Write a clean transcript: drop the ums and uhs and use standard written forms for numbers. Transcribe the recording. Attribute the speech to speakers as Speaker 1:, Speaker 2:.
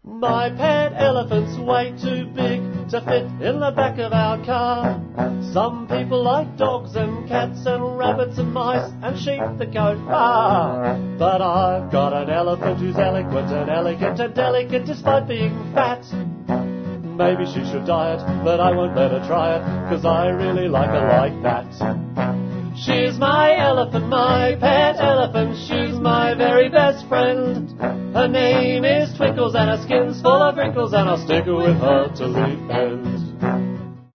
Speaker 1: My pet elephant's way too big to fit in the back of our car. Some people like dogs and cats and rabbits and mice and sheep that go far. But I've got an elephant who's eloquent and elegant and delicate despite being fat. Maybe she should diet, but I won't let her try it, 'cause I really like her like that. She's my elephant, my pet elephant, she's my very best friend. Her name is Twinkles and her skin's full of wrinkles, and I'll stick with her till the end.